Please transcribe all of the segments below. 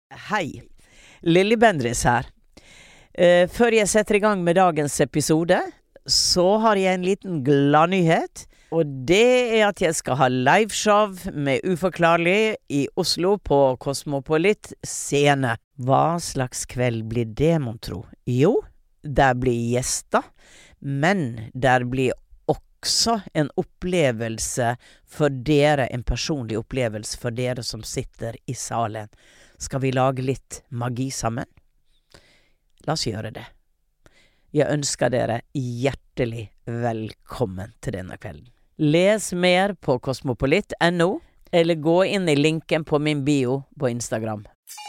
Hei, Lilly Bendriss her. Før jeg setter i gang med dagens episode, så har jeg en liten gladnyhet. Og det at jeg skal ha liveshow med Uforklarlig i Oslo på Cosmopolit scene. Hva slags kveld blir det, mon tro? Jo, der blir gjester, men der blir også en opplevelse for dere, en personlig opplevelse for dere som sitter i salen. Skal vi lage litt magi sammen? La oss gjøre det. Jeg ønsker dere hjertelig velkommen til denne kvelden. Les mer på cosmopolit.no, eller gå inn i linken på min bio på Instagram.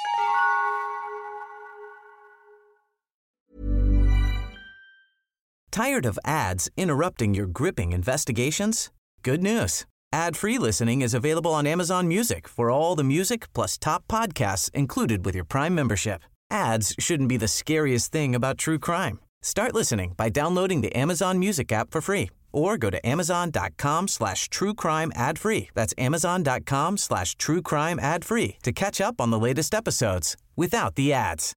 Tired of ads interrupting your gripping investigations? Good news. Ad-free listening is available on Amazon Music for all the music plus top podcasts included with your Prime membership. Ads shouldn't be the scariest thing about true crime. Start listening by downloading the Amazon Music app for free or go to amazon.com/truecrime ad-free. That's amazon.com/truecrime ad-free to catch up on the latest episodes without the ads.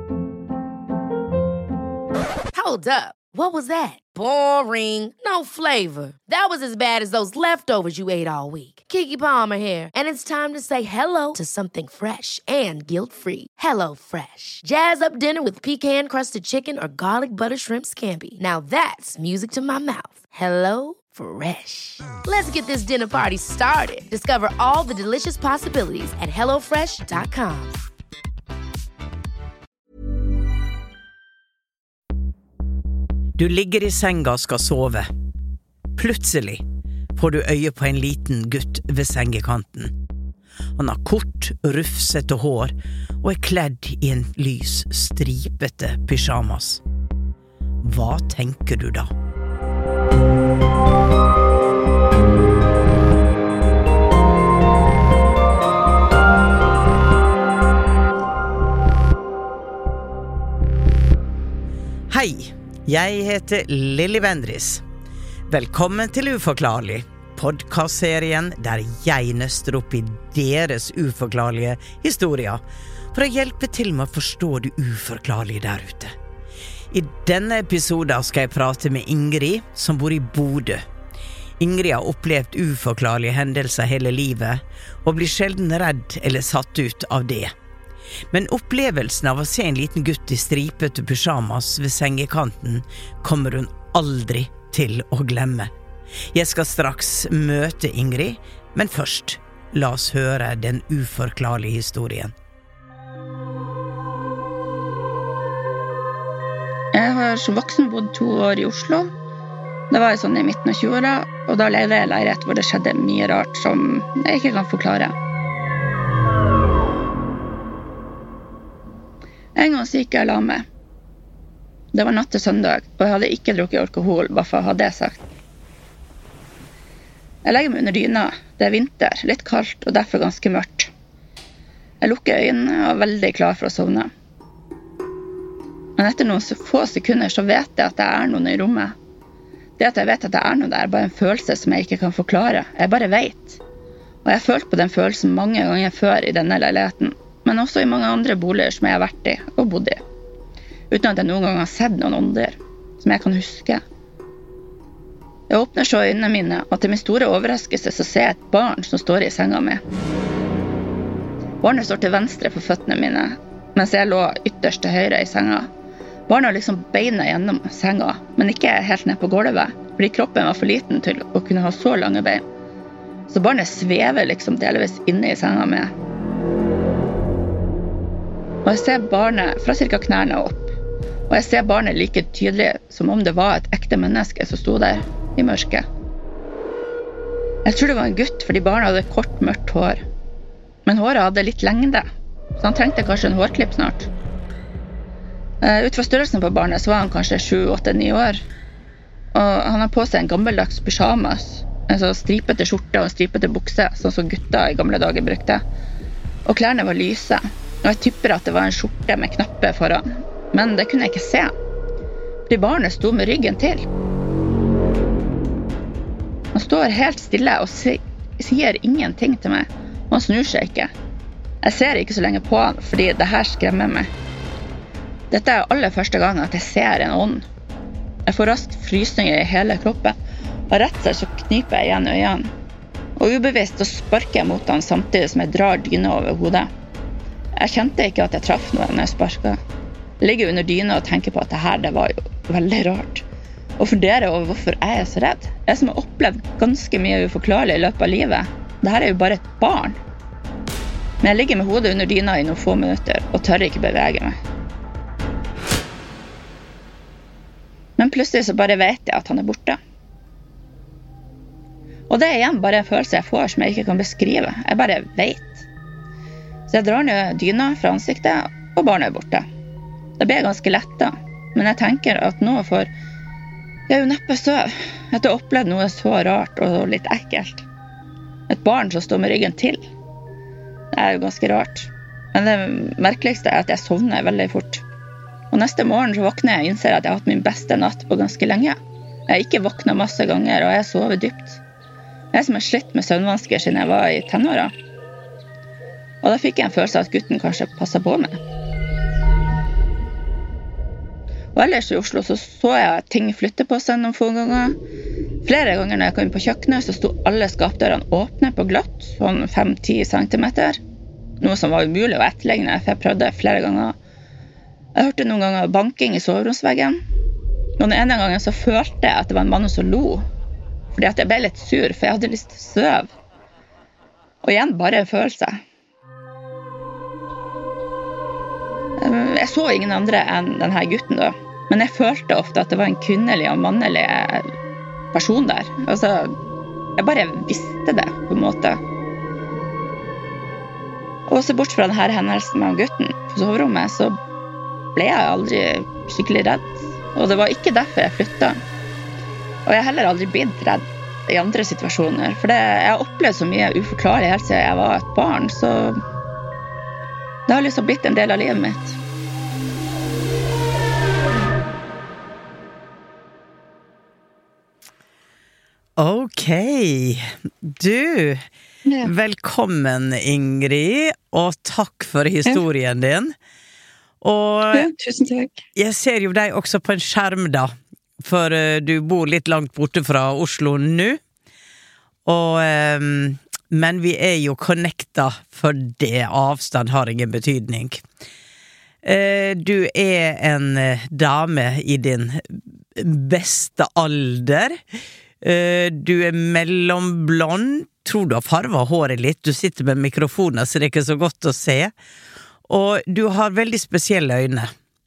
Hold up. What was that? Boring. No flavor. That was as bad as those leftovers you ate all week. Keke Palmer here, and it's time to say hello to something fresh and guilt-free. Hello Fresh. Jazz up dinner with pecan-crusted chicken or garlic butter shrimp scampi. Now that's music to my mouth. Hello Fresh. Let's get this dinner party started. Discover all the delicious possibilities at hellofresh.com. Du ligger i senga og skal sove. Plutselig får du øye på en liten gutt ved sengekanten. Han har kort, rufsete hår og er kledd i en lys, stripete pyjamas. Hva tenker du da? Hei! Jeg heter Lilly Bendriss. Velkommen til Uforklarlig, podcastserien der jeg nøster opp i deres uforklarlige historier for å hjelpe til med å forstå det uforklarlige der ute. I denne episoden skal jeg prate med Ingrid, som bor i Bodø. Ingrid har opplevd uforklarlige hendelser hele livet, og blir sjelden redd eller satt ut av det. Men opplevelsen av å se en liten gutt i stripete pyjamas ved sengekanten kommer hun aldri til å glemme. Jeg skal straks møte Ingrid, men først, la oss høre den uforklarlige historien. Jeg har som voksen bodd 2 år i Oslo. Det var sånn i midten av 20-åra, og da levde jeg i leilighet hvor det skjedde mye rart som jeg ikke kan forklare. En gang gikk jeg la meg. Det var natt til søndag, og jeg hadde ikke drukket alkohol, bare for å ha det sagt. Jeg legger meg under dyna. Det er vinter, litt kaldt og derfor ganske mørkt. Jeg lukker øynene og er veldig klar for å sovne. Men etter noen få sekunder så vet jeg at det er noen i rommet. Det at jeg vet at det er noe der, er bare en følelse som jeg ikke kan forklare. Jeg bare vet. Og jeg har følt på den følelsen mange ganger før i denne leiligheten. Men også i mange andre boliger som jeg har vært i og bodd i, uten at jeg noen gang har sett noen ånder som jeg kan huske. Jeg åpner så øynene mine, og til min store overraskelse så ser jeg et barn som står i senga mi. Barnet står til venstre for føttene mine, mens jeg lå ytterst til høyre i senga. Barnet har liksom beina gjennom senga, men ikke helt ned på gulvet, fordi kroppen var for liten til å kunne ha så lange bein. Så barnet svever liksom delvis inne i senga mi. Og jeg ser barnet fra cirka knærne opp. Og jeg ser barnet like tydelig som om det var et ekte menneske som sto der i mørket. Jeg tror det var en gutt fordi barnet hadde kort, mørkt hår. Men håret hadde litt lengde, så han trengte kanskje en hårklipp snart. Ut fra størrelsen på barnet så var han kanskje 7, 8, 9 år. Og han har på seg en gammeldags pyjamas, en så stripete skjorte og en stripete bukse, sånn som gutta i gamle dager brukte. Og klærne var lyse. Og jeg tipper at det var en skjorte med knapper foran. Men det kunne jeg ikke se. Fordi barnet sto med ryggen til. Han står helt stille og sier ingenting til meg. Og han snur seg ikke. Jeg ser ikke så lenge på han, fordi det her skremmer meg. Dette aller første gang at jeg ser en ånd. Jeg får raskt frysninger i hele kroppen, og rett og slett så kniper jeg igjen øynene. Og ubevisst så sparker jeg mot han samtidig som jeg drar dyna over hodet. Jeg kjente ikke at jeg traff noe når jeg sparket. Jeg ligger under dyna og tenker på at det var jo veldig rart. Og funderer over hvorfor jeg så redd. Jeg som har opplevd ganske mye uforklarlig i løpet av livet. Dette jo bare et barn. Men jeg ligger med hodet under dyna i noen få minutter og tør ikke bevege meg. Men plutselig så bare vet jeg at han borte. Og det igjen bare en følelse jeg får som jeg ikke kan beskrive. Jeg bare vet. Så jeg drar ned dyna fra ansiktet, og barnet borte. Det ble ganske lett da, men jeg tenker at nå får jeg jo neppe søv etter å ha opplevd noe så rart og litt ekkelt. Et barn som står med ryggen til. Det jo ganske rart. Men det merkeligste at jeg sovner veldig fort. Og neste morgen så våkner jeg og innser at jeg har hatt min beste natt på ganske lenge. Jeg har ikke våknet masse ganger, og jeg sover dypt. Jeg som har slitt med søvnvansker siden jeg var i tenåra. Og da fikk jeg en følelse av at gutten kanskje passet på meg. Og ellers i Oslo så jeg at ting flytte på seg noen få ganger. Flere ganger når jeg kom inn på kjøkkenet så sto alle skapdørene åpne på glatt, sånn 5-10 centimeter. Noe som var umulig å etterligne, for jeg prøvde flere ganger. Jeg hørte noen ganger banking i soveromsveggen. Og den ene gangen så følte jeg at det var en mann som lo, fordi at jeg ble litt sur, for jeg hadde lyst til å sove. Og igjen bare en følelse. Jeg så ingen andre enn denne gutten da, men jeg følte ofte at det var en kvinnelig og mannelig person der. Altså, jeg bare visste det på en måte. Og så bort fra denne hendelsen med gutten på soverommet, så ble jeg aldri skikkelig redd. Og det var ikke derfor jeg flyttet. Og jeg har heller aldri blitt redd i andre situasjoner, for jeg har opplevd så mye uforklarlig helt siden jeg var et barn, så det har liksom blitt en del av livet mitt. Ok, du, velkommen Ingrid, og takk for historien din. Og tusen takk. Jeg ser jo deg også på en skjerm da, for du bor litt langt borte fra Oslo nå. Men vi jo connecta, for det avstand har ingen betydning. Du en dame i din beste alder. Du mellomblond. Tror du har farvet håret litt. Du sitter med mikrofoner, så det ikke så godt å se. Og du har veldig spesielle øyne.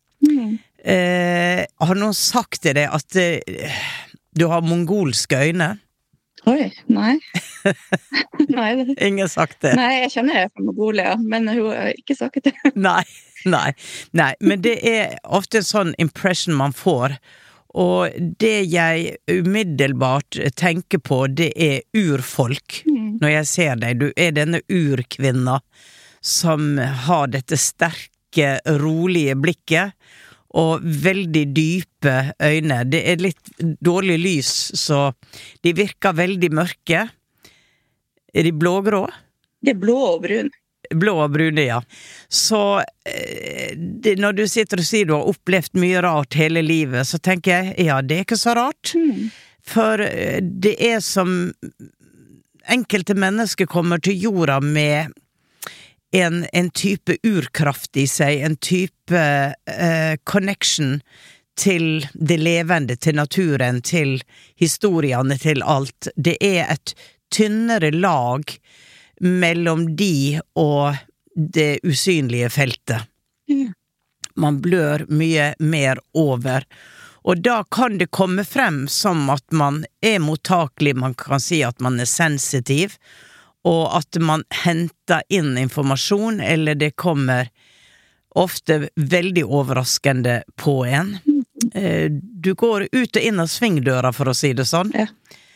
Har noen sagt til deg at du har mongolske øyne? Oi, nei. Nei, ingen sagt det. Nei, jeg kjenner det fra Mongolia, men hun har ikke sagt det. Nei, men det ofte en sånn impression man får, og det jeg umiddelbart tenker på, det urfolk. Når jeg ser deg, du denne urkvinna som har dette sterke, rolige blikket, og veldig dype øyne. Det litt dårlig lys, så de virker veldig mørke. De blågrå? Det blå og brun. Blå og brune, ja. Så når du sitter og sier du har opplevd mye rart hele livet, så tenker jeg, ja, det ikke så rart. For det som enkelte mennesker kommer til jorda med en type urkraft i seg, en type connection til det levende, til naturen, til historiene, til alt. Det et tynnere lag mellom de og det usynlige feltet. Man blør mye mer over. Og da kan det komme frem som at man mottakelig, man kan si at man sensitiv, og at man henter inn informasjon, eller det kommer ofte veldig overraskende på en. Du går ut og inn av svingdøra, for å si det sånn. Ja.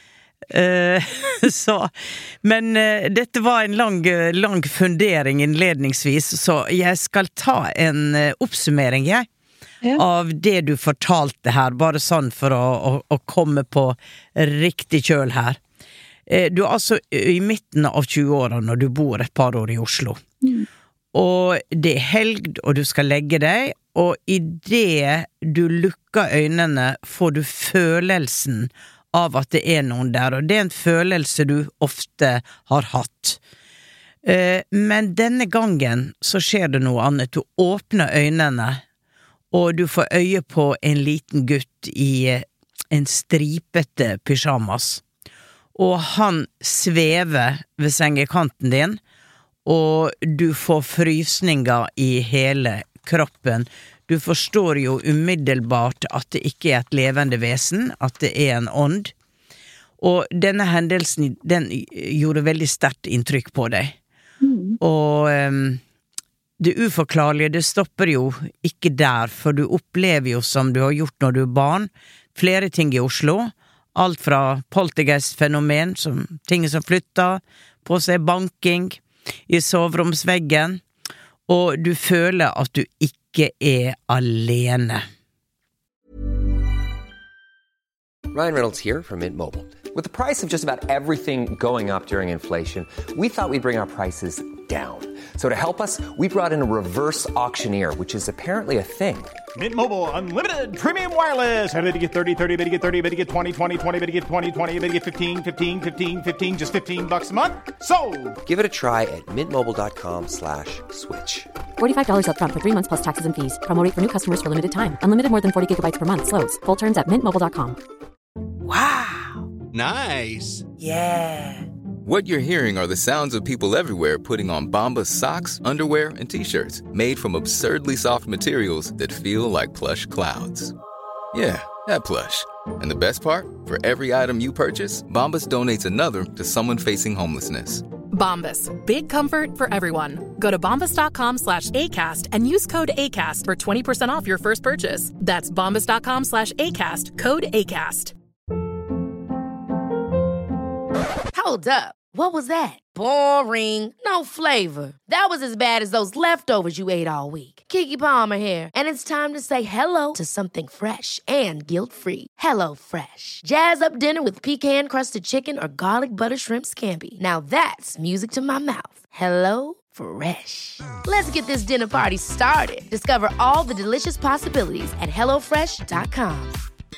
Men dette var en lang fundering innledningsvis, så jeg skal ta en oppsummering, av det du fortalte her, bare sånn for å komme på riktig kjøl her. Du altså i midten av 20-årene når du bor et par år i Oslo. Og det helg, og du skal legge deg, og I det du lukker øynene, får du følelsen av at det noen der, og det en følelse du ofte har hatt. Men denne gangen så skjer det noe annet. Du åpner øynene, og du får øye på en liten gutt I en stripete pyjamas. Og han svever ved sengekanten din, og du får frysninger I hele kroppen. Du forstår jo umiddelbart at det ikke et levende vesen, at det en ånd. Og denne hendelsen, den gjorde veldig sterkt inntrykk på deg. Og det uforklarlige, det stopper jo ikke der, for du opplever jo som du har gjort når du barn, flere ting I Oslo, alt fra poltergeistfenomen, som ting som flytter, på seg banking, I soveromsveggen, og du føler at du ikke alene. Ryan Reynolds here from Mint Mobile. With the price of just about everything going up during inflation, we thought we'd bring our prices down. So to help us, we brought in a reverse auctioneer, which is apparently a thing. Mint Mobile Unlimited Premium Wireless. How to get 30, 30, bit to get 30, bit to get 20, 20, 20, bit to get 20, 20, bit to get 15, 15, 15, 15, just $15 a month? Sold! Give it a try at mintmobile.com/switch. $45 up front for 3 months plus taxes and fees. Promo rate for new customers for limited time. Unlimited more than 40 gigabytes per month. Slows full terms at mintmobile.com. Wow! Nice! Yeah! What you're hearing are the sounds of people everywhere putting on Bombas socks, underwear, and T-shirts made from absurdly soft materials that feel like plush clouds. Yeah, that plush. And the best part? For every item you purchase, Bombas donates another to someone facing homelessness. Bombas. Big comfort for everyone. Go to bombas.com/ACAST and use code ACAST for 20% off your first purchase. That's bombas.com/ACAST. Code ACAST. Hold up. What was that? Boring. No flavor. That was as bad as those leftovers you ate all week. Keke Palmer here, and it's time to say hello to something fresh and guilt-free. Hello Fresh. Jazz up dinner with pecan-crusted chicken or garlic butter shrimp scampi. Now that's music to my mouth. Hello Fresh. Let's get this dinner party started. Discover all the delicious possibilities at hellofresh.com.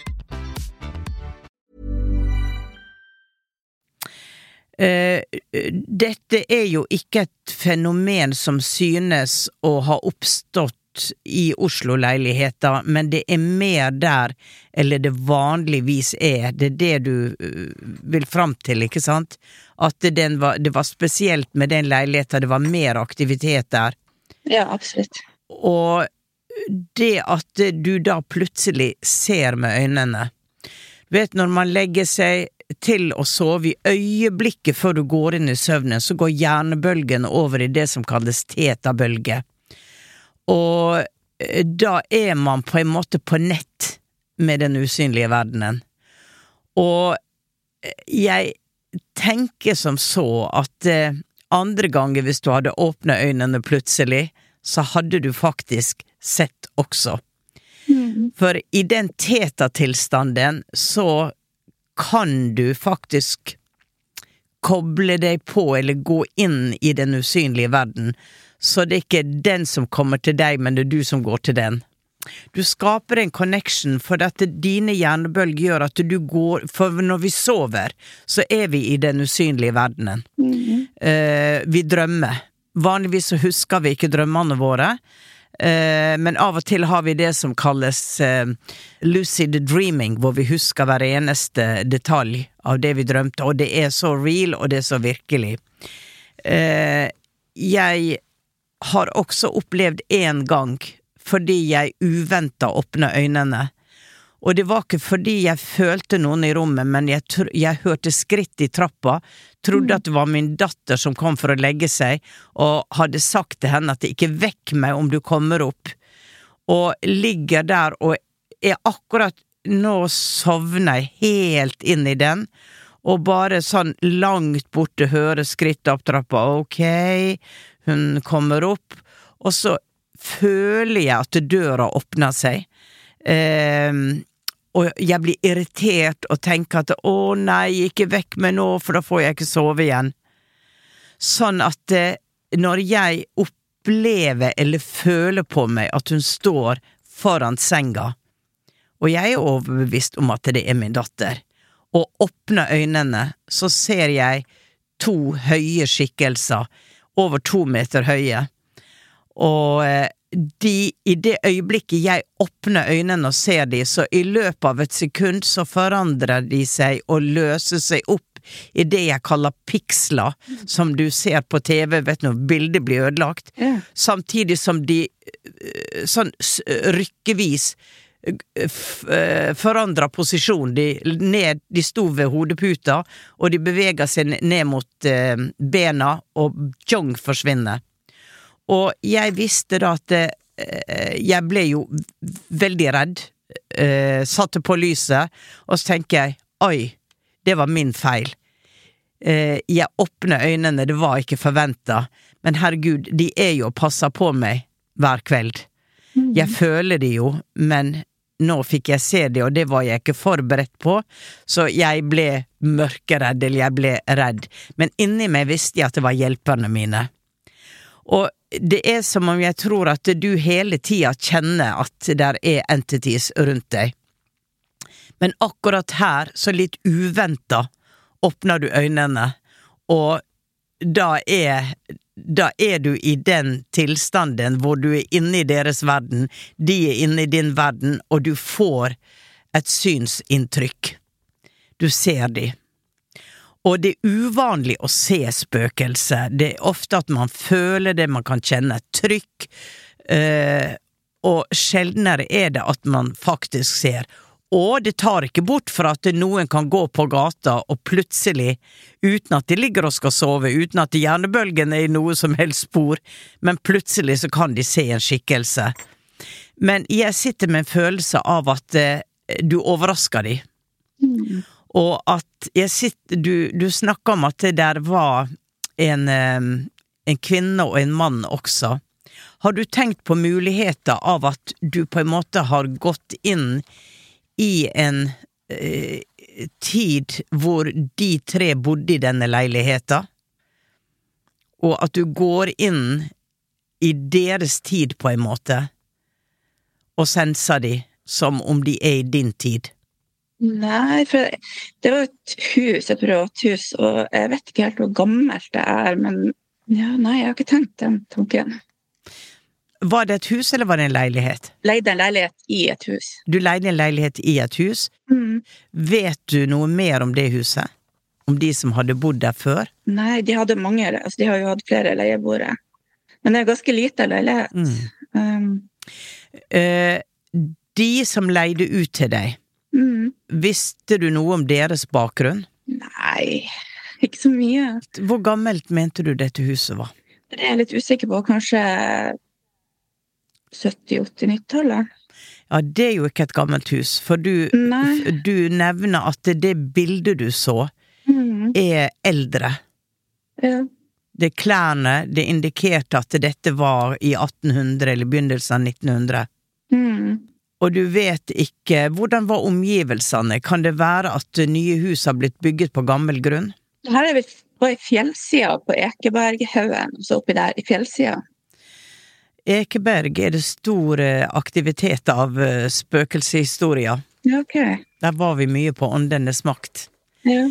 Dette jo ikke et fenomen som synes å ha oppstått I Oslo-leiligheter, men det mer der, eller det vanligvis det det du vil fram til, ikke sant? At det var spesielt med den leiligheten, det var mer aktivitet der. Ja, absolutt. Og det at du da plutselig ser med øynene. Du vet, når man legger seg til å sove I øyeblikket før du går inn I søvnen, så går hjernebølgen over I det som kalles tetabølge. Og da man på en måte på nett med den usynlige verdenen. Og jeg tenker som så at andre ganger hvis du hadde åpnet øynene plutselig, så hadde du faktisk sett også. For I den teta-tilstanden så kan du faktisk koble deg på eller gå inn I den usynlige verden, så det ikke den som kommer til deg, men det du som går til den. Du skaper en connection for at dine hjernebølger gjør at du går, for når vi sover, så vi I den usynlige verdenen. Vi drømmer. Vanligvis så husker vi ikke drømmene våre, men av og til har vi det som kalles lucid dreaming, hvor vi husker hver eneste detalj av det vi drømte, og det så real, og det så virkelig. Jeg har også opplevd en gang, fordi jeg uventet åpnet øynene, og det var ikke fordi jeg følte noen I rommet, men jeg hørte skritt I trappa, trodde at det var min datter som kom for å legge seg, og hadde sagt til henne at det ikke vekk meg om du kommer opp, og ligger der og akkurat nå sovner jeg helt inn I den, og bare sånn langt borte hører skritt opp trappa, ok, hun kommer opp, og så føler jeg at døra åpner seg, og jeg blir irritert og tenker at nei, ikke vekk meg nå, for da får jeg ikke sove igjen. Sånn at når jeg opplever eller føler på meg at hun står foran senga, og jeg overbevist om at det min datter, og åpner øynene, så ser jeg 2 høye skikkelser, over 2 meter høye, og i det øyeblikket jeg åpner øynene og ser de, så i løpet av et sekund så forandrer de seg og løser seg opp i det jeg kaller piksler, som du ser på TV, vet du, når bildet blir ødelagt, samtidig som de sånn rykkevis forandrer posisjon, de sto ved hodeputa, og de beveger seg ned mot bena, og tjong forsvinner. Og jeg visste da at jeg ble jo veldig redd, satte på lyset, og så tenker jeg, oi, det var min feil. Jeg åpner øynene, det var ikke forventet, men herregud, de jo og passer på meg hver kveld. Jeg føler det jo, men nå fikk jeg se det, og det var jeg ikke forberedt på, så jeg ble mørkeredd, eller jeg ble redd. Men inni meg visste jeg at det var hjelperne mine. Og det som om jeg tror at du hele tiden kjenner at der entities rundt deg. Men akkurat her, så litt uventet, åpner du øynene, og da du i den tilstanden hvor du inne i deres verden, de inne i din verden, og du får et synsinntrykk. Du ser de. Og det uvanlig å se spøkelse. Det ofte at man føler det, man kan kjenne et trykk, og sjeldnere det at man faktisk ser. Og det tar ikke bort for at noen kan gå på gata og plutselig, uten at de ligger og skal sove, uten at hjernebølgen i noe som helst spor, men plutselig så kan de se en skikkelse. Men jeg sitter med en følelse av at du overrasker de. Og at du snakker om at det der var en kvinne og en mann også. Har du tenkt på muligheter av at du på en måte har gått inn i en tid hvor de 3 bodde i denne leiligheten, og at du går inn i deres tid på en måte, og senser de som om de i din tid? Nei, for det var et hus, et privat hus, og jeg vet ikke helt hvor gammelt det men ja, nei, jeg har ikke tenkt den tanken. Var det et hus, eller var det en leilighet? Leide en leilighet i et hus. Du leide en leilighet i et hus? Vet du noe mer om det huset? Om de som hadde bodd der før? Nei, de hadde mange, altså de har jo hatt flere leieboere. Men det ganske lite leilighet. De som leide ut til deg, visste du noe om deres bakgrunn? Nei, ikke så mye. Hvor gammelt mente du dette huset var? Det jeg litt usikker på, kanskje 70, 80, 90-tallet. Ja, det jo ikke et gammelt hus, for du nevner at det bildet du så eldre. Ja. Det klærne, det indikerte at dette var i 1800 eller begynnelsen av 1900. Og du vet ikke, hvordan var omgivelsene? Kan det være at nye hus har blitt bygget på gammel grunn? Her vi på fjellsida på Ekeberghaugen, så oppi der i fjellsida. Ekeberg det stor aktivitet av spøkelsehistorier. Ja, ok. Der var vi mye på åndenes makt. Ja.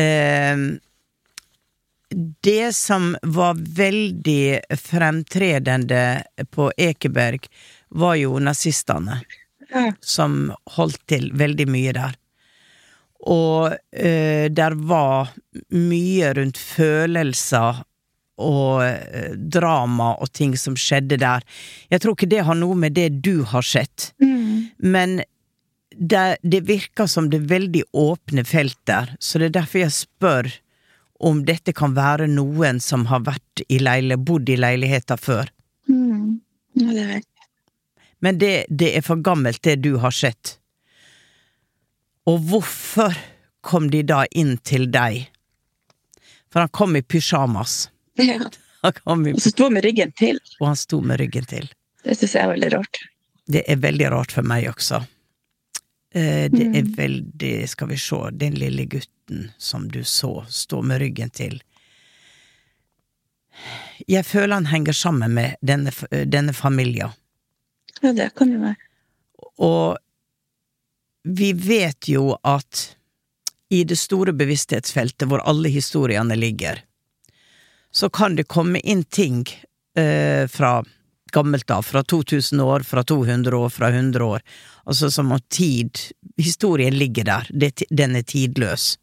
Det som var veldig fremtredende på Ekeberg var jo nazistene. Som holdt til veldig mye der. Og der var mye rundt følelser og drama og ting som skjedde der. Jeg tror ikke det har noe med det du har sett. Men det virker som det veldig åpne felt der. Så det derfor jeg spør om dette kan være noen som har vært bodd i leiligheter før. Ja, det vet jeg. Men det for gammelt det du har sett. Og hvorfor kom de da inn til deg? For han kom i pyjamas. Ja. Og så sto han med ryggen til. Og han sto med ryggen til. Det synes jeg veldig rart. Det veldig rart for meg også. Det veldig, skal vi se, den lille gutten som du så stå med ryggen til. jeg føler han henger sammen med denne familien. Ja, det kan jo være. Og vi vet jo at i det store bevissthetsfeltet hvor alle historiene ligger, så kan det komme inn ting fra gammelt av, fra 2000 år, fra 200 år, fra 100 år. Altså som om historien ligger der, den er tidløs.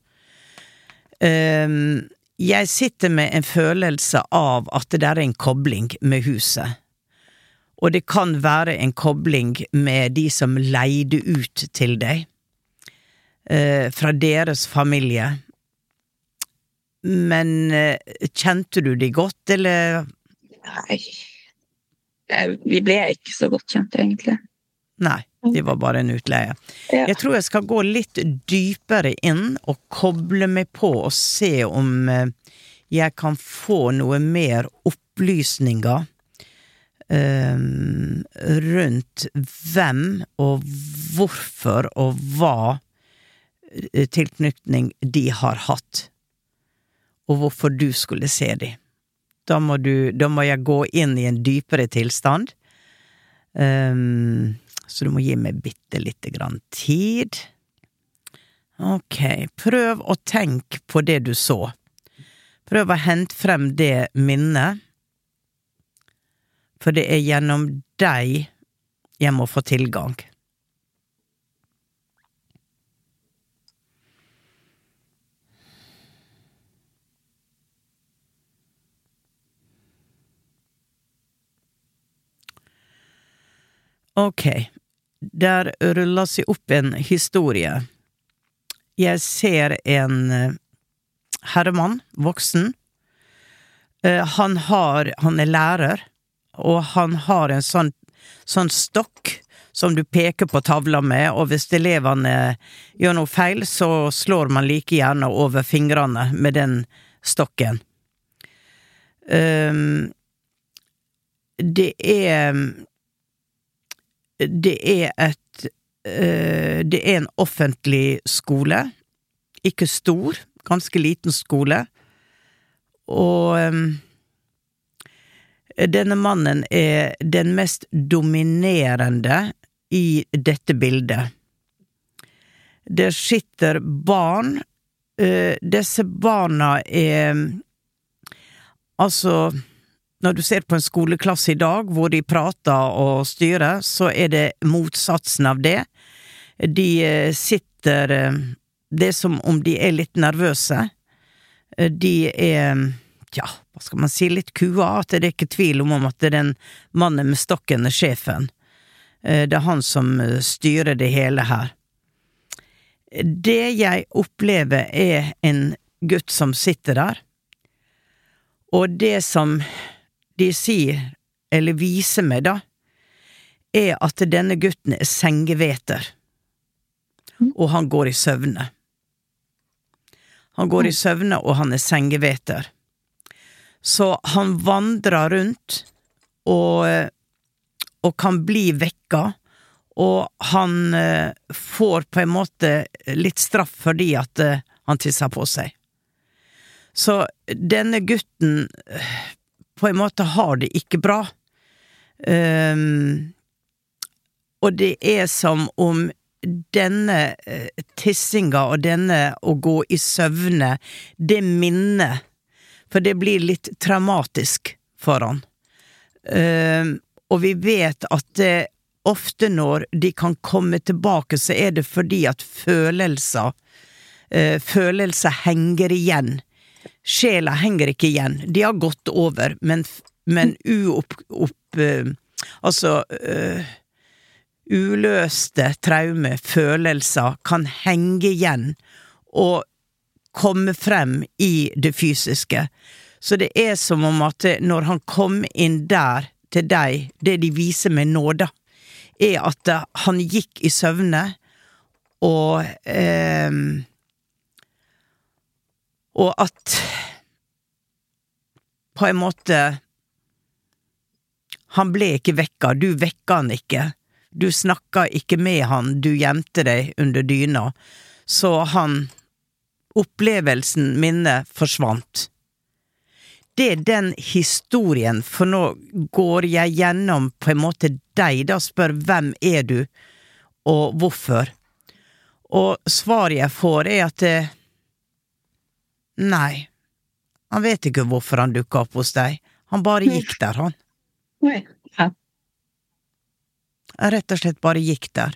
Jeg sitter med en følelse av at det der er en kobling med huset. Og det kan være en kobling med de som leide ut til deg, fra deres familie. Men kjente du de godt, eller? Nei, vi ble ikke så godt kjent, egentlig. Nei, det var bare en utleie. Ja. Jeg tror jeg skal gå litt dypere inn og koble meg på og se om jeg kan få noe mer opplysninger rundt hvem og hvorfor og hva tilknytning de har hatt, og hvorfor du skulle se de. Da må jeg gå inn i en dypere tilstand. Så du må gi meg bitte lite grann tid. Ok, prøv å tenke på det du så. Prøv å hente frem det minnet. For det er gjennom deg jeg må få tilgang. Ok, der ruller seg opp en historie. Jeg ser en herremann, voksen. Han er lærer, og han har en sånn stokk som du peker på tavla med, og hvis elevene gjør noe feil, så slår man like gjerne over fingrene med den stokken. Det er en offentlig skole, ikke stor, ganske liten skole, og denne mannen er den mest dominerende i dette bildet. Det sitter barn, disse barna er, altså, når du ser på en skoleklasse i dag, hvor de prater og styrer, så er det motsatsen av det. De sitter, det er som om de er litt nervøse. De er, ja, hva skal man si, litt kua, at det er ikke tvil om at det er den mannen med stokken er sjefen. Det er han som styrer det hele her. Det jeg opplever er en gutt som sitter der, og det som de sier, eller viser meg da, er at denne gutten er sengeveter, og han går i søvne. Han går i søvne, og han er sengeveter. Så han vandrer rundt, og kan bli vekka, og han får på en måte litt straff fordi at han tisser på seg. Så denne gutten på en måte har det ikke bra. Og det er som om denne tissinga og denne å gå i søvne, det minnet, for det blir litt traumatisk for han. Og vi vet at det ofte når de kan komme tilbake, så er det fordi at følelser henger igjen. Sjela henger ikke igjen. De har gått over, men uløste traume, følelser kan henge igjen og komme frem i det fysiske. Så det er som om at når han kom inn der til deg, det de viser med nåde, er at han gikk i søvne, og at på en måte han ble ikke vekka, du vekka han ikke, du snakka ikke med han, du gjemte deg under dyna, så opplevelsen minne forsvant. det den historien, for nå går jeg gjennom på en måte deg, da spør hvem du, og hvorfor. Og svaret jeg får at nei, han vet ikke hvorfor han dukket opp hos deg. Han bare gikk der, han. Oi, ja. Han rett og slett bare gikk der.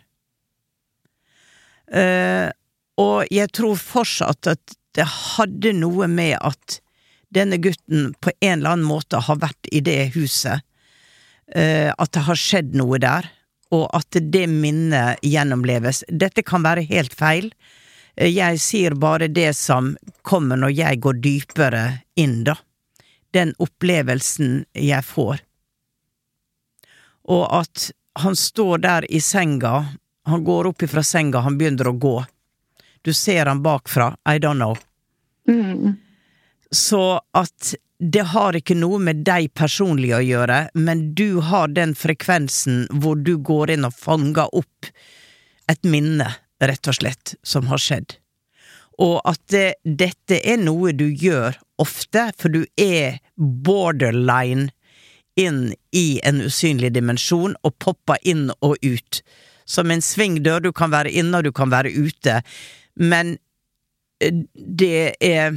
Og jeg tror fortsatt at det hadde noe med at denne gutten på en eller annen måte har vært i det huset, at det har skjedd noe der, og at det minnet gjennomleves. Dette kan være helt feil. Jeg sier bare det som kommer når jeg går dypere inn da. Den opplevelsen jeg får. Og at han står der i senga, han går opp ifra senga, han begynner å gå. Du ser han bakfra, I don't know. Så at det har ikke noe med deg personlig å gjøre, men du har den frekvensen hvor du går inn og fanger opp et minne, rett og slett, som har skjedd. Og at dette noe du gjør ofte, for du borderline inn i en usynlig dimensjon og popper inn og ut. Som en svingdør, du kan være inne og du kan være ute, men det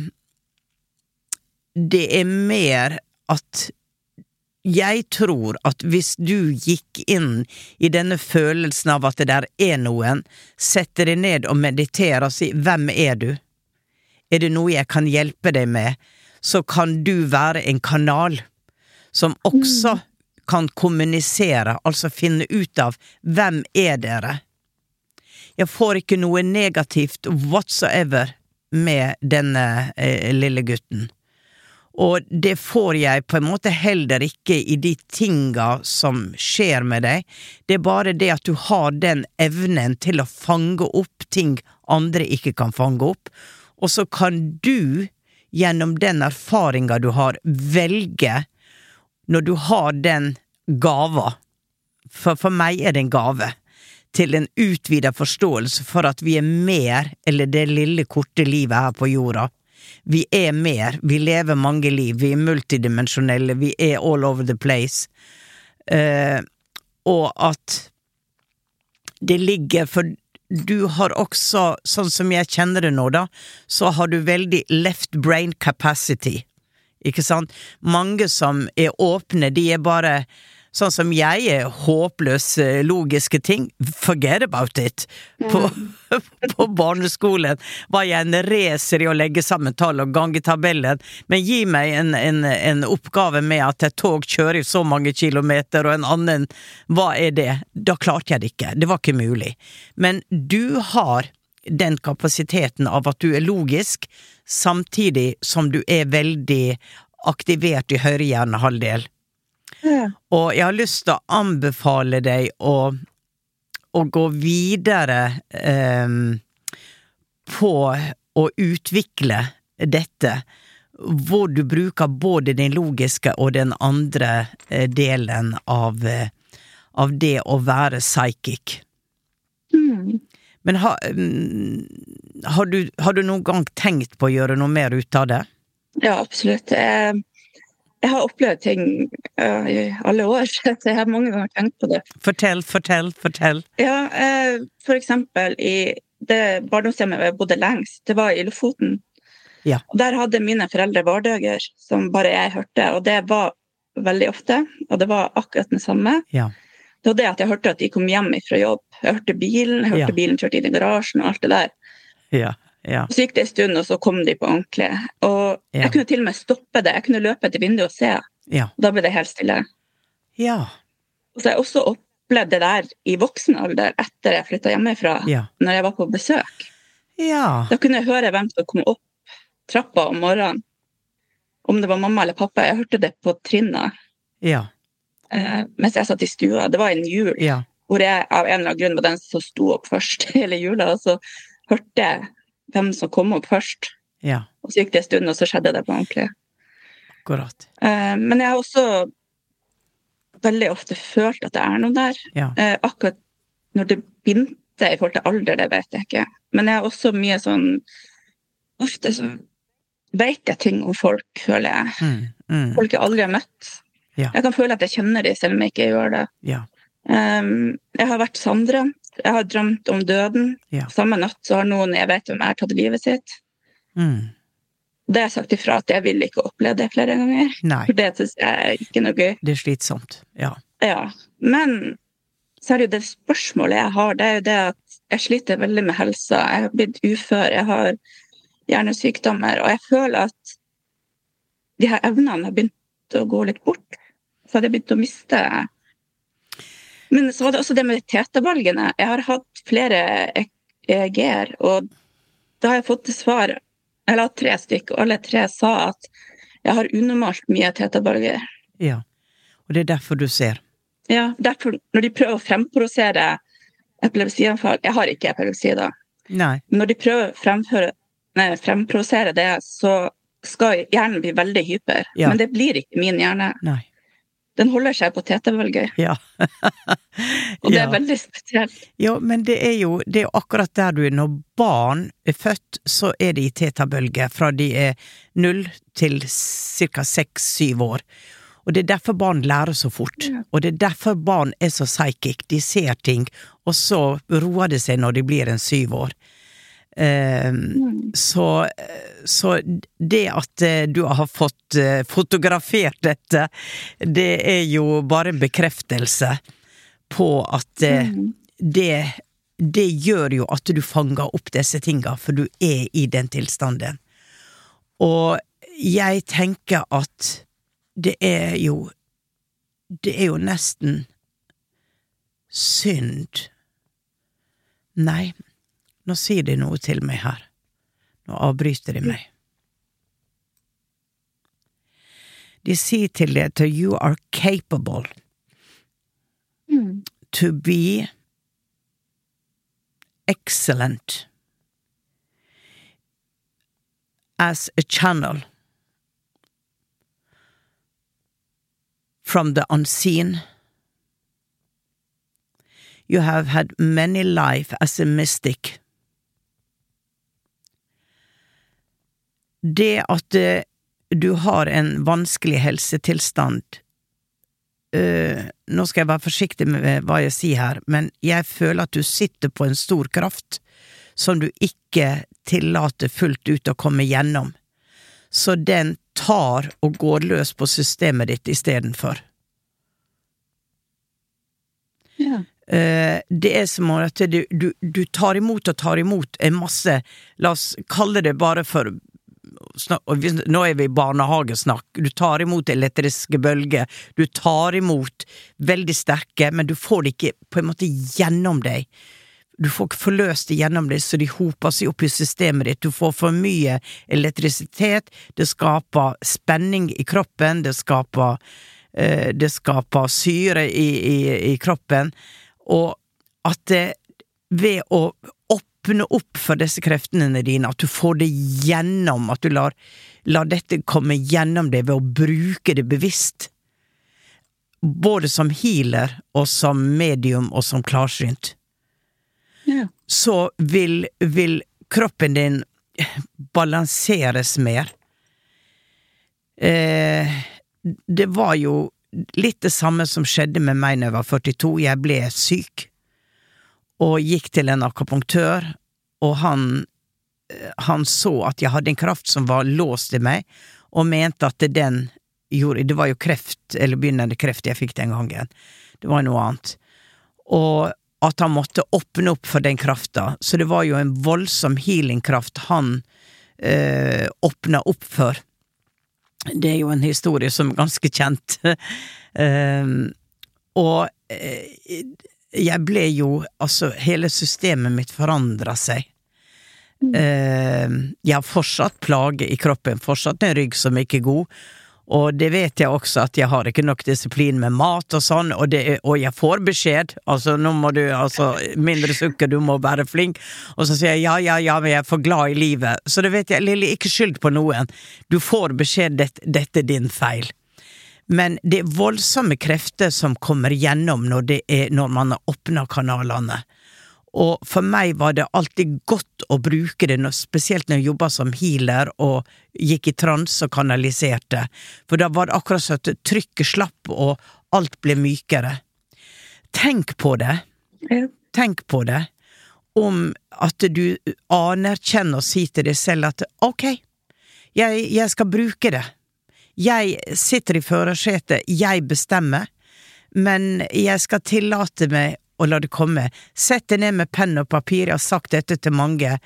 mer at jeg tror at hvis du gikk inn i denne følelsen av at det der noen, setter deg ned og mediterer og sier, hvem du? Det noe jeg kan hjelpe deg med? Så kan du være en kanal som også kan kommunisere, altså finne ut av hvem dere? Jeg får ikke noe negativt whatsoever med denne lille gutten. Og det får jeg på en måte heller ikke i de tinga som skjer med deg. Det bare det at du har den evnen til å fange opp ting andre ikke kan fange opp. Og så kan du, gjennom den erfaringen du har, velge når du har den gava. For meg det en gave. Til en utvidet forståelse for at vi mer, eller det lille korte livet her på jorda. Vi mer, vi lever mange liv, vi multidimensjonelle, vi all over the place. Og at det ligger, for du har også, sånn som jeg kjenner det nå da, så har du veldig left brain capacity, ikke sant? Mange som åpne, de bare sånn som jeg håpløs logiske ting, forget about it. På barneskolen var jeg en racer i å legge sammen tall og gange tabellen, men gi meg en oppgave med at et tog kjører så mange kilometer, og en annen, hva det? Da klarte jeg det ikke, det var ikke mulig. Men du har den kapasiteten av at du logisk, samtidig som du veldig aktivert i høyre hjernehalvdel. Og jeg har lyst til å anbefale deg å gå videre på å utvikle dette, hvor du bruker både den logiske og den andre delen av det å være psychic. Men har du noen gang tenkt på å gjøre noe mer ut av det? Ja, absolutt. Jeg har opplevd ting i alle år, så jeg har mange ganger tenkt på det. Fortell. Ja, for eksempel i det barndomshjemmet jeg bodde lengst, det var i Lofoten. Ja. Og der hadde mine foreldre vardøger, som bare jeg hørte, og det var veldig ofte, og det var akkurat det samme. Ja. Det var det at jeg hørte at de kom hjem fra jobb. Jeg hørte bilen kjørte inn i garasjen og alt det der. Ja. Så gikk det en stund, og så kom de på ordentlig. Og jeg kunne til og med stoppe det. Jeg kunne løpe til vinduet og se. Ja. Og da ble det helt stille. Ja. Og så har jeg også opplevd det der i voksen alder, etter jeg flyttet hjemmefra, når jeg var på besøk. Ja. Da kunne jeg høre hvem som kom opp trappa om morgenen. Om det var mamma eller pappa. Jeg hørte det på trinna. Ja. Mens jeg satt i stua. Det var en jul, hvor jeg av en eller annen grunn var den som sto opp først hele jula, og så hørte jeg hvem som kom opp først. Ja. Og så gikk det en stund, og så skjedde det på ordentlig. Akkurat. Men jeg har også veldig ofte følt at det noe der. Ja. Akkurat når det begynte i forhold til alder, det vet jeg ikke. Men jeg har også mye sånn, ofte så vet jeg ting om folk, føler jeg. Folk jeg aldri har møtt. Ja. Jeg kan føle at jeg kjenner dem, selv om jeg ikke gjør det. Ja. Jeg har vært sanndrømt. Jeg har drømt om døden. Ja. Samme natt så har noen jeg vet om jeg har tatt livet sitt. Det har jeg sagt ifra at jeg vil ikke oppleve det flere ganger. Nei. For det synes jeg er ikke noe gøy. Det er slitsomt, ja. Ja, men så er det jo det spørsmålet jeg har, det er jo det at jeg sliter veldig med helsa. Jeg har blitt ufør, jeg har hjernesykdommer, og jeg føler at de her evnene har begynt å gå litt bort. Så hadde jeg begynt å miste. Men så var det også det med tetavalgene. Jeg har hatt flere EEG-er, og da har jeg fått til svar. Jeg la 3 stykker, og alle 3 sa at jeg har unormalt mye tetavalger. Ja, og det er derfor du ser. Ja, derfor når de prøver å fremprovosere epilepsianfall, jeg har ikke epilepsi da. Nei. Når de prøver å fremprovosere det, så skal hjernen bli veldig hyper. Ja. Men det blir ikke min hjerne. Nei. Den holder seg på tetavalger. Ja. Og det er veldig spesielt. Ja, men det er jo akkurat der du er. Når barn er født, så er de i tetabølge fra de er 0 til cirka 6-7 år. Og det er derfor barn lærer så fort. Ja. Og det er derfor barn er så psychic. De ser ting, og så roer det seg når de blir 7 år. Så det at du har fått fotografert dette, det er jo bare en bekreftelse på at det gjør jo at du fanger opp disse tingene, for du er i den tilstanden. Og jeg tenker at det er jo nesten synd. Nei, nå sier de noe til meg her. Nå avbryter de meg. De sier til deg at you are capable to be excellent as a channel from the unseen. You have had many life as a mystic. Det at du har en vanskelig helsetilstand, nå skal jeg være forsiktig med hva jeg sier her, men jeg føler at du sitter på en stor kraft som du ikke tillater fullt ut å komme gjennom. Så den tar og går løs på systemet ditt i stedet for. Ja. Det er som at du tar imot en masse, la oss kalle det bare for, nå er vi i barnehagesnakk, du tar imot elektriske bølger, du tar imot veldig sterke, men du får det ikke på en måte gjennom deg. Du får ikke forløst det gjennom deg, så de hoper seg opp i systemet ditt. Du får for mye elektrisitet, det skaper spenning i kroppen, det skaper syre i kroppen, og at det, ved å åpne opp for disse kreftene dine, at du får det gjennom, at du lar dette komme gjennom deg ved å bruke det bevisst, både som healer og som medium og som klarsynt. Ja. Så vil kroppen din balanseres mer. Det var jo litt det samme som skjedde med meg når jeg var 42. Jeg ble syk og gikk til en akupunktør, og han så at jeg hadde en kraft som var låst i meg, og mente at det var jo kreft, eller begynnende kreft jeg fikk den gangen. Det var noe annet. Og at han måtte åpne opp for den krafta, så det var jo en voldsom healingkraft han åpna opp for. Det er jo en historie som er ganske kjent. Og jeg ble jo, altså hele systemet mitt forandret seg. Jeg har fortsatt plage i kroppen, fortsatt en rygg som ikke er god, og det vet jeg også at jeg har ikke nok disiplin med mat og sånn, og jeg får beskjed, altså nå må du, mindre sukker, du må være flink, og så sier jeg ja, men jeg er for glad i livet, så det vet jeg, Lili, ikke skyld på noen, du får beskjed, dette er din feil. Men det er voldsomme krefter som kommer gjennom når man har åpnet kanalene, Og for meg var det alltid godt å bruke det, spesielt når jeg jobbet som healer og gikk i trans og kanaliserte. For da var det akkurat så at trykket slapp og alt ble mykere. Tenk på det. Tenk på det. Om at du anerkjenner og sier til deg selv at ok, jeg skal bruke det. Jeg sitter i førersetet, jeg bestemmer, men jeg skal tillate meg å la det komme. Sett deg ned med penn og papir, jeg har sagt dette til mange.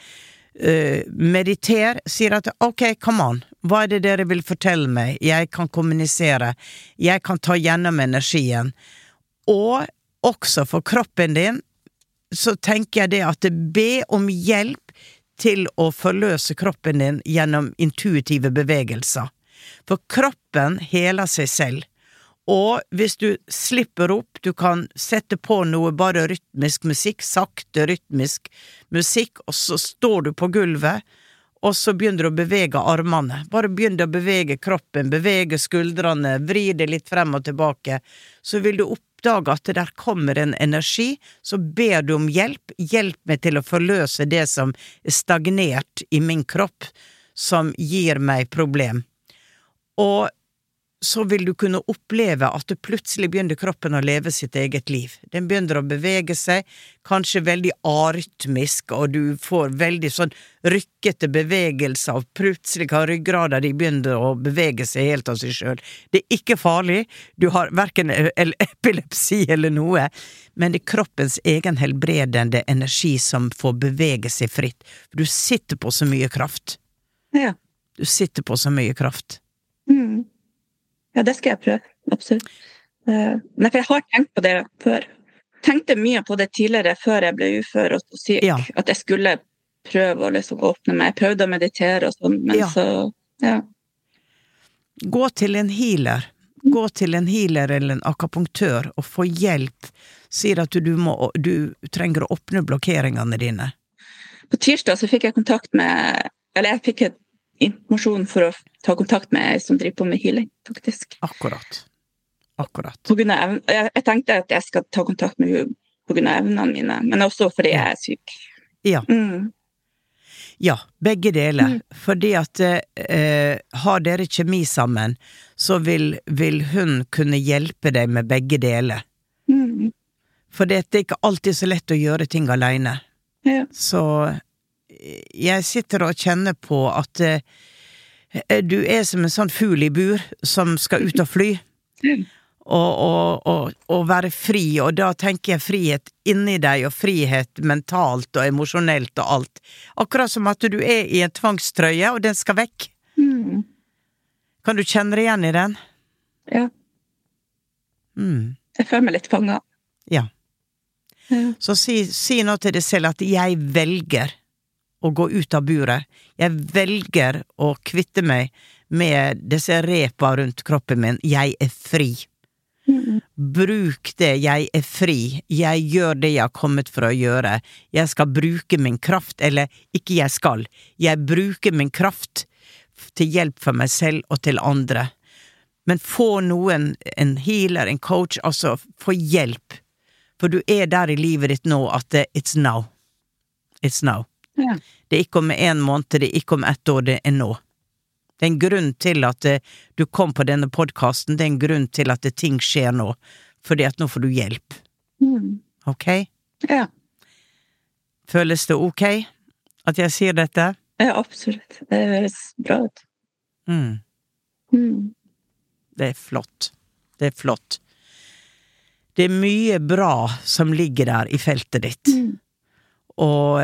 Mediter, sier at ok, come on, hva det dere vil fortelle meg? Jeg kan kommunisere, jeg kan ta gjennom energien. Og også for kroppen din, så tenker jeg det at be om hjelp til å forløse kroppen din gjennom intuitive bevegelser. For kroppen heler seg selv. Og hvis du slipper opp, du kan sette på noe bare rytmisk musikk, sakte rytmisk musikk, og så står du på gulvet, og så begynner du å bevege armene. Bare begynner å bevege kroppen, bevege skuldrene, vri det litt frem og tilbake. Så vil du oppdage at det der kommer en energi, så ber du om hjelp. Hjelp meg til å forløse det som er stagnert i min kropp, som gir meg problem. Og så vil du kunne oppleve at du plutselig begynner kroppen å leve sitt eget liv. Den begynner å bevege seg, kanskje veldig arytmisk, og du får veldig sånn rykkete bevegelser, og plutselig kan ryggraden de begynner å bevege seg helt av seg selv. Det er ikke farlig, du har hverken epilepsi eller noe, men det er kroppens egen helbredende energi som får bevege seg fritt. Du sitter på så mye kraft. Ja. Du sitter på så mye kraft. Ja, det skal jeg prøve, absolutt. Nei, for jeg har tenkt på det før. Tenkte mye på det tidligere før jeg ble ufør og syk, at jeg skulle prøve å liksom åpne meg. Jeg prøvde å meditere og sånn, men så, Gå til en healer. Gå til en healer eller en akupunktør og få hjelp. Sier at du trenger å åpne blokkeringene dine. På tirsdag så fikk jeg kontakt med, eller jeg fikk informasjon for å ta kontakt med jeg som driver på med healing, faktisk. Akkurat. På grunn av jeg tenkte at jeg skal ta kontakt med henne på grunn av evnene mine, men også fordi jeg er syk. Ja. Ja, begge deler. Fordi at har dere kjemi sammen, så vil hun kunne hjelpe deg med begge deler. For det er ikke alltid så lett å gjøre ting alene. Ja. Så jeg sitter og kjenner på at du er som en sånn fugl i bur som skal ut og fly og være fri, og da tenker jeg frihet inni deg og frihet mentalt og emosjonelt og alt, akkurat som at du er i en tvangstrøye og den skal vekk. Kan du kjenne deg igjen i den? Ja. Jeg føler meg litt fanget. Ja. Så si nå til deg selv at jeg velger å gå ut av buret. Jeg velger å kvitte meg med disse repa rundt kroppen min. Jeg er fri. Bruk det, jeg er fri. Jeg gjør det jeg har kommet for å gjøre. Jeg skal bruke min kraft, eller ikke jeg skal. Jeg bruker min kraft til hjelp for meg selv og til andre. Men få noen, en healer, en coach, altså få hjelp. For du er der i livet ditt nå at it's now. It's now. Ja. Det er ikke om 1 måned, det er ikke om 1 år, det er nå. Det er en grunn til at du kom på denne podcasten, det er en grunn til at ting skjer nå, fordi at nå får du hjelp. Ok? Ja. Føles det ok at jeg sier dette? Ja, absolutt. Det høres bra ut. Det er flott. Det er flott. Det er mye bra som ligger der i feltet ditt. Og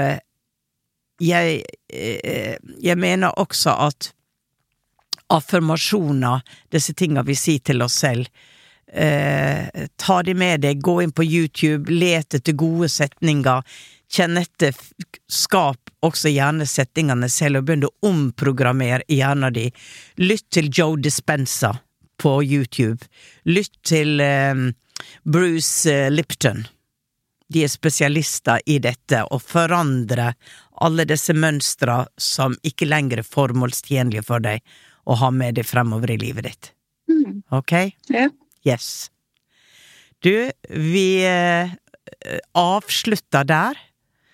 jeg mener også at affirmasjoner, disse tingene vi sier til oss selv, ta de med deg, gå inn på YouTube, lete etter gode setninger, kjenn etter, skap også gjerne setningene selv, og begynne å omprogrammere hjernen din. Lytt til Joe Dispenza på YouTube. Lytt til Bruce Lipton. De er spesialister i dette, og forandre alle disse mønstre som ikke lenger er formålstjenlige for deg, og ha med deg fremover i livet ditt. Ok? Ja. Yes. Du, vi avslutter der,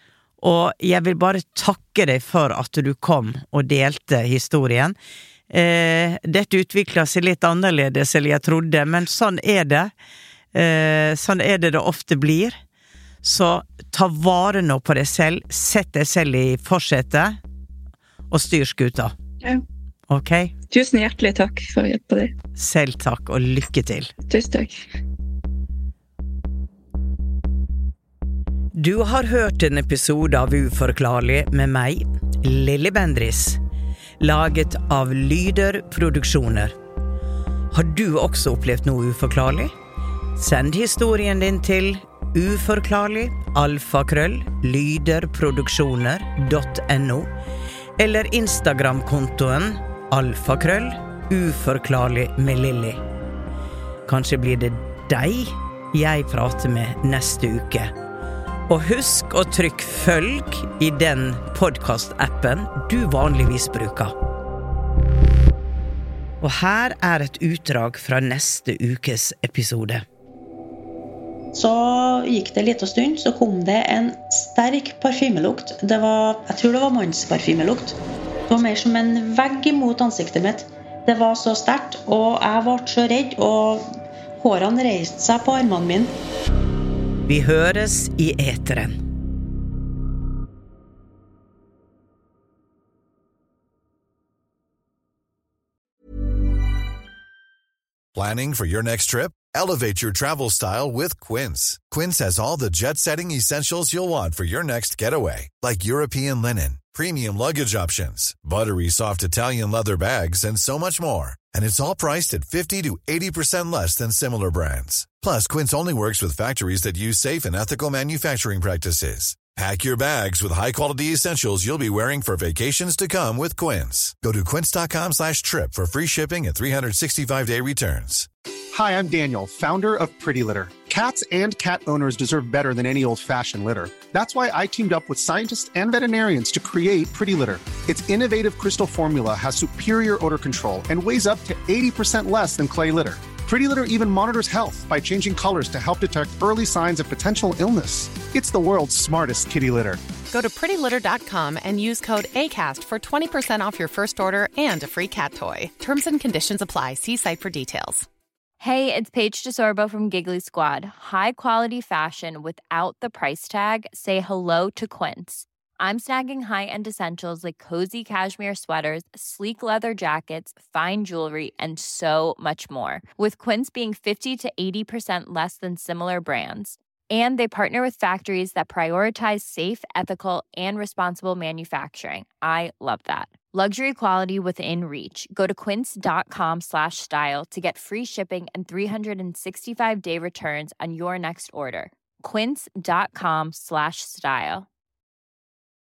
Og jeg vil bare takke deg for at du kom og delte historien. Dette utviklet seg litt annerledes enn jeg trodde, men sånn er det. Sånn er det ofte blir. Så ta vare nå på deg selv, sett deg selv i forsetet, og styr skuta. Ja. Ok? Tusen hjertelig takk for hjelp på det. Selv takk, og lykke til. Tusen takk. Du har hørt en episode av Uforklarlig med meg, Lilly Bendriss, laget av Lyder Produksjoner. Har du også opplevd noe uforklarlig? Send historien din til uforklarlig@lyderproduksjoner.no eller Instagram-kontoen alfakrøll_uforklarlig med Lilly. Kanskje blir det deg jeg prater med neste uke. Og husk å trykke følg i den podcast-appen du vanligvis bruker. Og her er et utdrag fra neste ukes episode. Så gikk det litt stund, så kom det en sterk parfymelukt. Jeg tror det var mannsparfymelukt. Det var mer som en vegg mot ansiktet mitt. Det var så sterkt, og jeg ble så redd, og hårene reiste seg på armene mine. Vi høres i eteren. Planning for your next trip? Elevate your travel style with Quince. Quince has all the jet-setting essentials you'll want for your next getaway, like European linen, premium luggage options, buttery soft Italian leather bags, and so much more. And it's all priced at 50 to 80% less than similar brands. Plus, Quince only works with factories that use safe and ethical manufacturing practices. Pack your bags with high-quality essentials you'll be wearing for vacations to come with Quince. Go to quince.com/trip for free shipping and 365-day returns. Hi, I'm Daniel, founder of Pretty Litter. Cats and cat owners deserve better than any old-fashioned litter. That's why I teamed up with scientists and veterinarians to create Pretty Litter. Its innovative crystal formula has superior odor control and weighs up to 80% less than clay litter. Pretty Litter even monitors health by changing colors to help detect early signs of potential illness. It's the world's smartest kitty litter. Go to prettylitter.com and use code ACAST for 20% off your first order and a free cat toy. Terms and conditions apply. See site for details. Hey, it's Paige DeSorbo from Giggly Squad. High quality fashion without the price tag. Say hello to Quince. I'm snagging high-end essentials like cozy cashmere sweaters, sleek leather jackets, fine jewelry, and so much more. With Quince being 50 to 80% less than similar brands. And they partner with factories that prioritize safe, ethical, and responsible manufacturing. I love that. Luxury quality within reach. Go to quince.com/style to get free shipping and 365-day returns on your next order. Quince.com/style.